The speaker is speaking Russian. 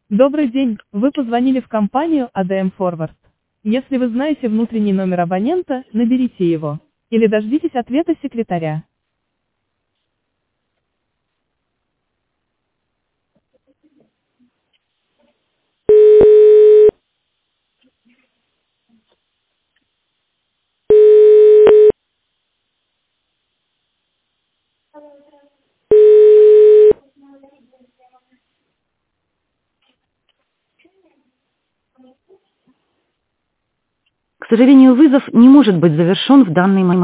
Добрый день, вы позвонили в компанию ADM Forward. Если вы знаете внутренний номер абонента, наберите его. Или дождитесь ответа секретаря. К сожалению, вызов не может быть завершен в данный момент.